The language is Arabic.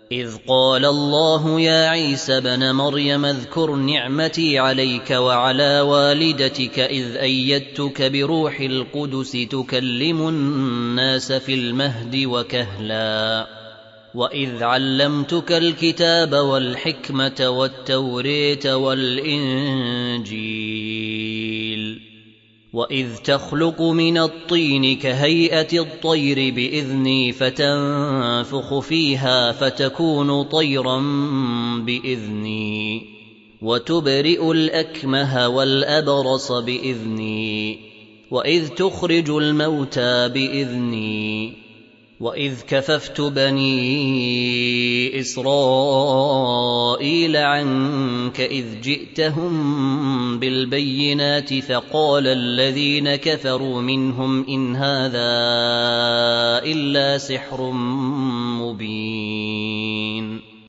إذ قال الله يا عيسى ابن مريم اذكر نعمتي عليك وعلى والدتك إذ أيدتك بروح القدس تكلم الناس في المهد وكهلا وإذ علمتك الكتاب والحكمة والتوريت والإنجيل وإذ تخلق من الطين كهيئة الطير بإذني فتنفخ فيها فتكون طيرا بإذني وتبرئ الأكمه والأبرص بإذني وإذ تخرج الموتى بإذني وإذ كففت بني إسرائيل عنك إذ جئتهم بالبينات فقال الذين كفروا منهم إن هذا إلا سحر مبين